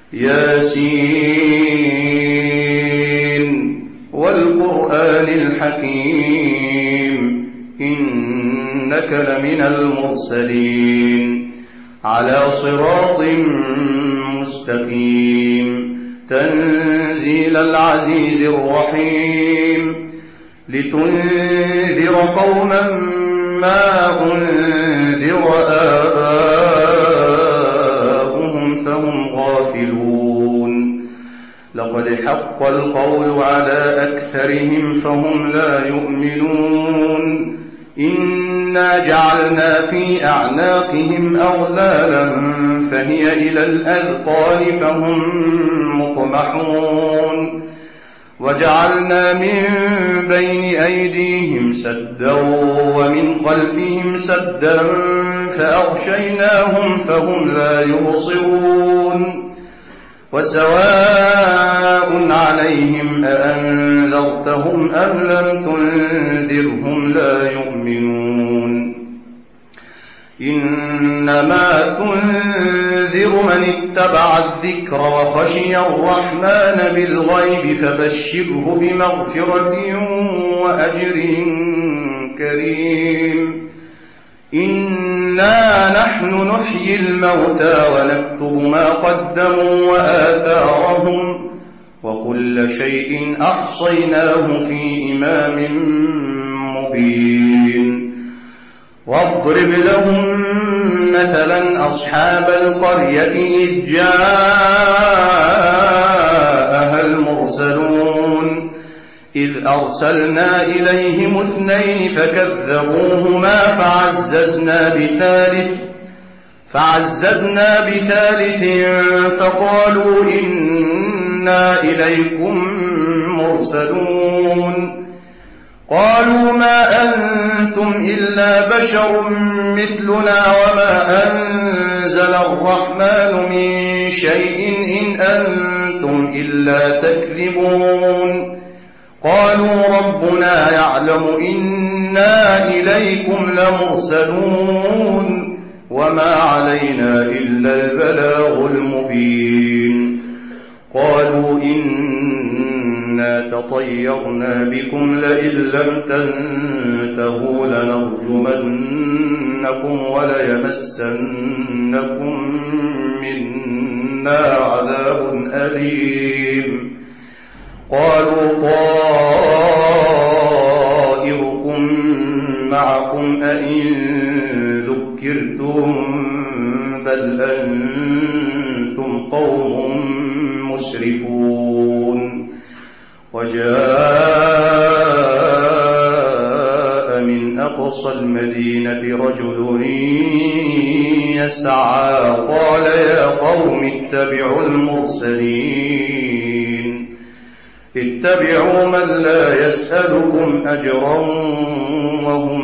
ياسين والقرآن الحكيم إنك لمن المرسلين على صراط مستقيم تنزيل العزيز الرحيم لتنذر قوما ما أنذر آباؤهم فهم غافلون لقد حق القول على أكثرهم فهم لا يؤمنون إنا جعلنا في أعناقهم أغلالا فهي إلى الأذقان فهم مقمحون وجعلنا من بين أيديهم سدا ومن خلفهم سدا فأغشيناهم فهم لا يبصرون وسواء عليهم أأنذرتهم أم لم تنذرهم لا يؤمنون إنما تنذر من اتبع الذكر وخشي الرحمن بالغيب فبشره بمغفرة وأجر كريم إنا نحن نحيي الموتى ونكتب ما قدموا وآثارهم وكل شيء أحصيناه في إمام مبين واضرب لهم مثلا أصحاب القرية إذ جاءها المرسلون إذ أرسلنا إليهم 2 فكذبوهما فعززنا بثالث فقالوا إنا إليكم مرسلون قالوا ما أنتم إلا بشر مثلنا وما أنزل الرحمن من شيء إن أنتم إلا تكذبون قالوا ربنا يعلم إنا إليكم لمرسلون وما علينا إلا البلاغ المبين قالوا إنا تطيرنا بكم لئن لم تنتهوا لنرجمنكم وليمسنكم منا عذاب أليم قالوا طائركم معكم أئن ذكرتم بل أنتم قوم مسرفون وجاء من أقصى المدينة رجل يسعى قال يا قوم اتبعوا المرسلين اتبعوا من لا يسألكم أجرا وهم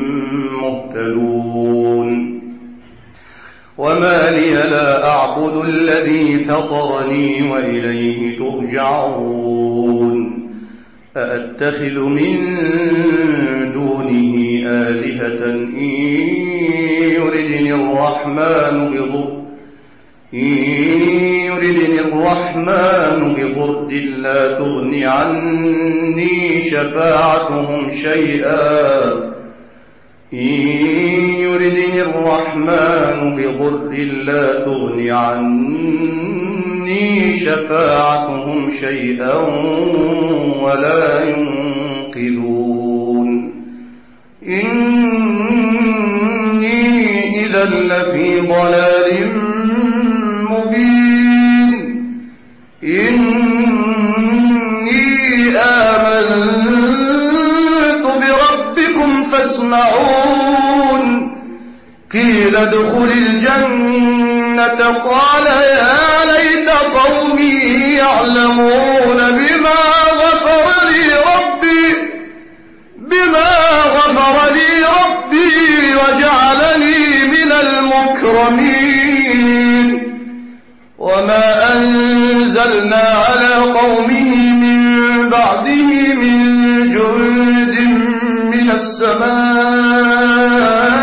مهتدون وما لي لا أعبد الذي فطرني وإليه ترجعون أأتخذ من دونه آلهة إن يردني الرحمن بضر لا تغن عني شفاعتهم شيئا إن يردني الرحمن بضر لا تغن عني شفاعتهم شيئا ولا ينقذون إني إذا لفي ضلال مبين إني آمنت بربكم فاسمعون قيل ادخل الجنة قال يا ليت قومي يعلمون بما غفر لي ربي وجعلني من المكرمين وما أنزلنا على قومه من بعده من جند من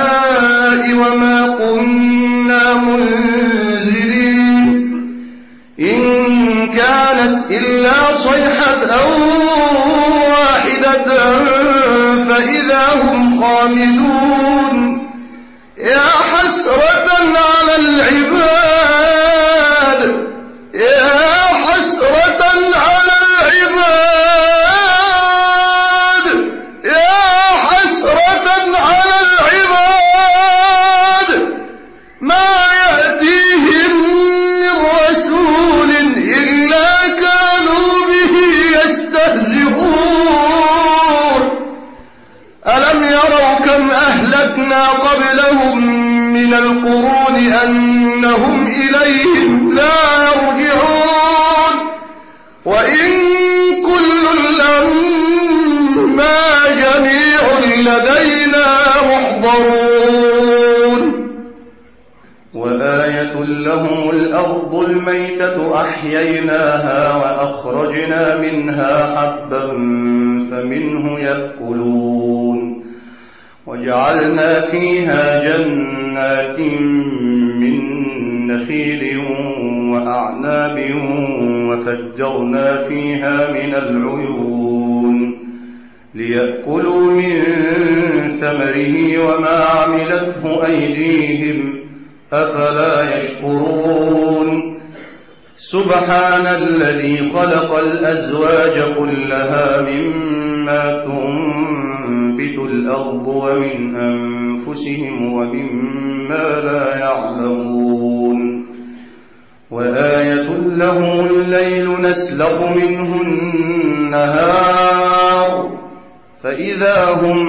السماء وما كنا منزلين إن كانت إلا صيحة واحدة فإذا هم خامدون يا حسرة على العباد يا حسرة على العباد يا حسرة على العباد ما يأتيهم من رسول إلا كانوا به يستهزئون ألم يروا كم أهلكنا قبلهم من القرون أنهم إليهم لا يرجعون وإن كل لما جميع لدينا محضرون وآية لهم الأرض الميتة أحييناها وأخرجنا منها حبا فمنه يأكلون وجعلنا فيها جنات من نخيل وأعناب وفجرنا فيها من العيون ليأكلوا من ثمره وما عملته أيديهم أفلا يشكرون سبحان الذي خلق الأزواج كلها مما تنبت الأرض ومن أنفسهم ومما لا يعلمون وآية لهم الليل نسلخ منه النهار فإذا هم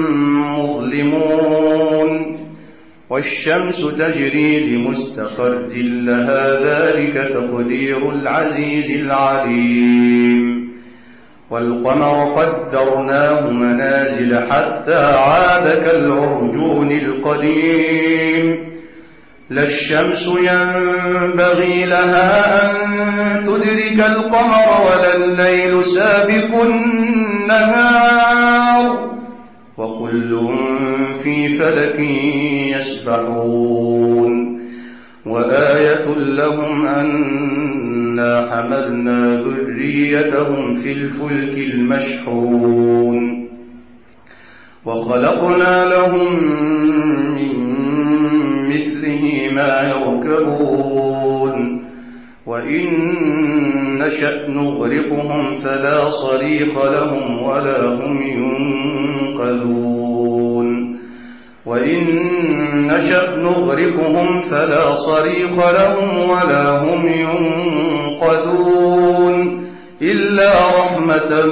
مظلمون والشمس تجري لمستقر لها ذلك تقدير العزيز العليم والقمر قدرناه منازل حتى عاد كالعرجون القديم لا الشمس ينبغي لها أن تدرك القمر ولا الليل سابق النهار وكل في فلك يسبحون وآية لهم أنا حملنا ذريتهم في الفلك المشحون وخلقنا لهم من مثله ما يركبون وإن نشأ نغرقهم فلا صريخ لهم ولا هم ينقذون وإن نشأ نغرقهم فلا صريخ لهم ولا هم ينقذون إلا رحمة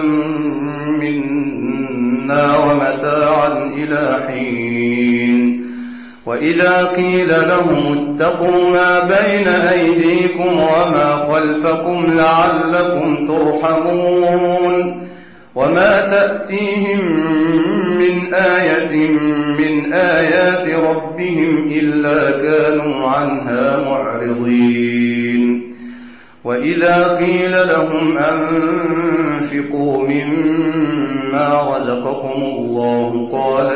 منا ومتاعا إلى حين وإذا قيل لهم اتقوا ما بين أيديكم وما خلفكم لعلكم ترحمون وما تأتيهم من آية من آيات ربهم إلا كانوا عنها معرضين وإذا قيل لهم أنفقوا مما رزقكم الله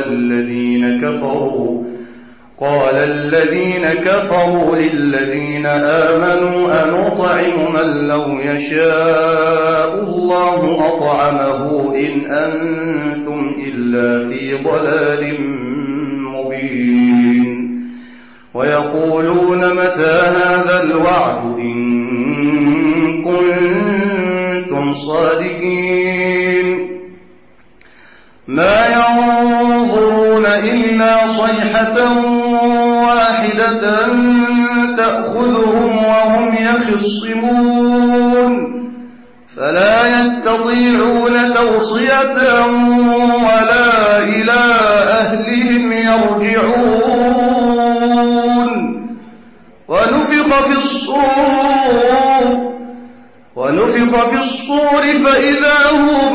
قال الذين كفروا للذين آمنوا أنطعم من لو يشاء الله أطعمه إن أنتم إلا في ضلال مبين ويقولون متى هذا الوعد إن كنتم صادقين ما ينظرون إلا صيحة واحدة تأخذهم وهم يخصمون فلا يستطيعون توصية ولا إلى أهلهم يرجعون ونفخ في الصور فإذا هم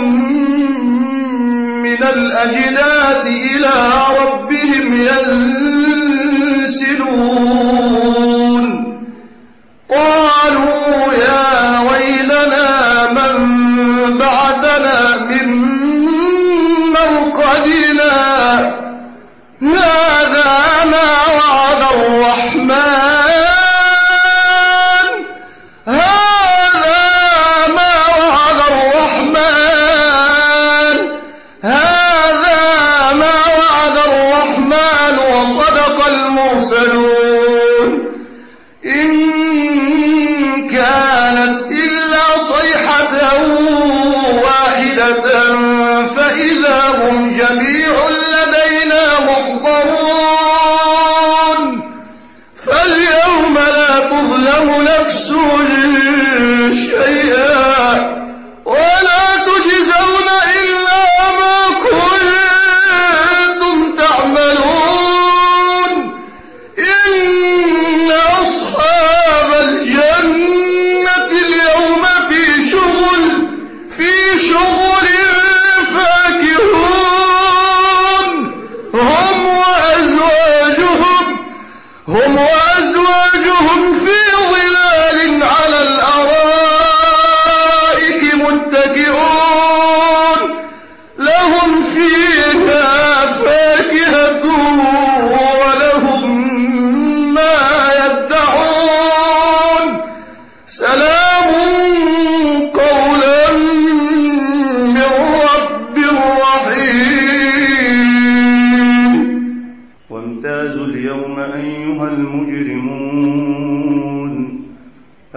من الأجداث إلى ربهم ينسلون قالوا يا ويلنا من بعثنا من مرقدنا هذا ما وعد الرحمن هذا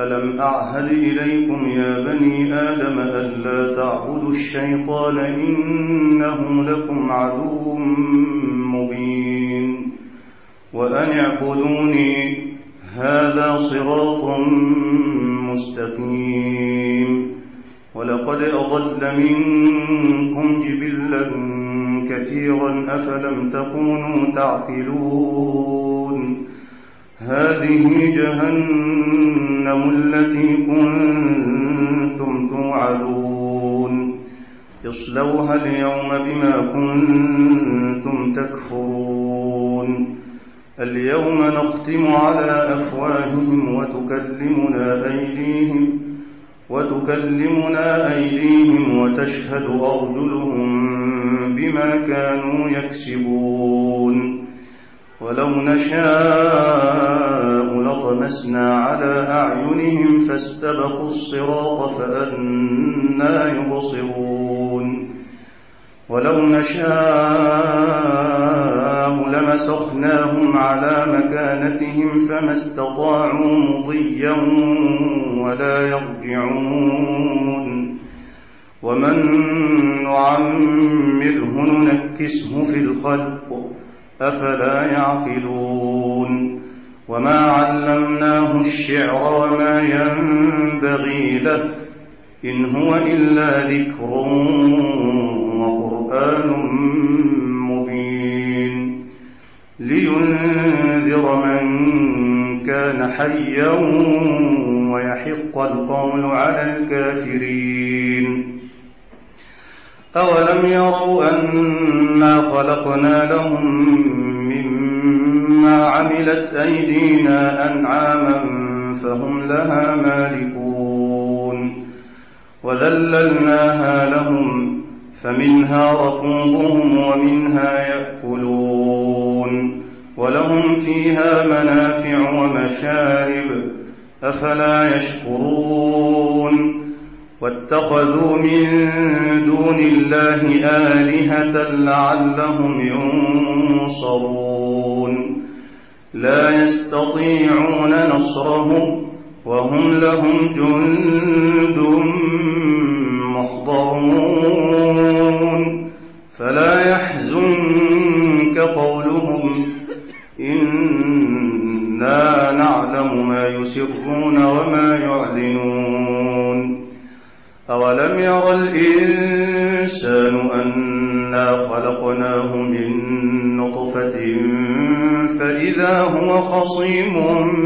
ألم أعهد إليكم يا بني آدم ألا تعبدوا الشيطان إنه لكم عدو مبين وأن اعبدوني هذا صراط مستقيم ولقد أضل منكم جبلا كثيرا أفلم تكونوا تعقلون هذه جهنم التي كنتم توعدون اصلوها اليوم بما كنتم تكفرون اليوم نختم على أفواههم وتكلمنا أيديهم وتشهد أرجلهم بما كانوا يكسبون ولو نشاء لطمسنا على أعينهم فاستبقوا الصراط فأنى يبصرون ولو نشاء لمسخناهم على مكانتهم فما استطاعوا مضيا ولا يرجعون ومن نعمره ننكسه في الخلق أفلا يعقلون وما علمناه الشعر وما ينبغي له إن هو إلا ذكر وقرآن مبين لينذر من كان حيا ويحق القول على الكافرين أولم يروا أنا خلقنا لهم مما عملت أيدينا أنعاما فهم لها مالكون وذللناها لهم فمنها ركوبهم ومنها يأكلون ولهم فيها منافع ومشارب أفلا يشكرون واتخذوا من دون الله آلهة لعلهم ينصرون لا يستطيعون نصرهم وهم لهم جند محضرون فلا يحزنك قولهم إنا نعلم ما يسرون وما يعلنون أولم ير الإنسان أنا خلقناه من نطفة فإذا هو خصيم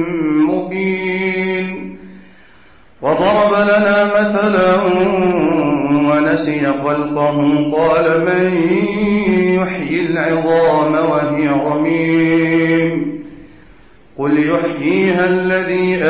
مبين وضرب لنا مثلا ونسي خلقه قال من يحيي العظام وهي رميم قل يحييها الذي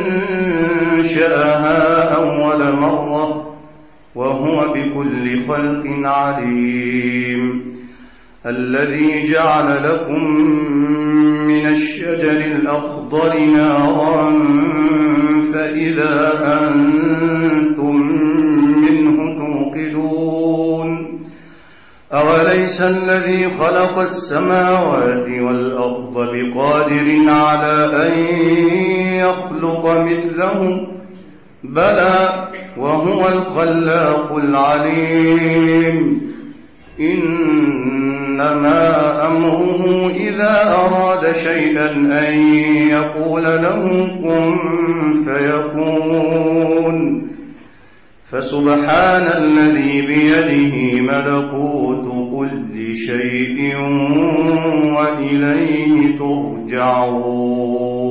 أنشأها أول مرة وهو بكل خلق عليم الذي جعل لكم من الشجر الأخضر نارا فإذا أنتم منه توقدون أوليس الذي خلق السماوات والأرض بقادر على أن يخلق مثلهم بلى وهو الخلاق العليم إنما أمره إذا أراد شيئا أن يقول له كن فيكون فسبحان الذي بيده ملكوت كل شيء وإليه ترجعون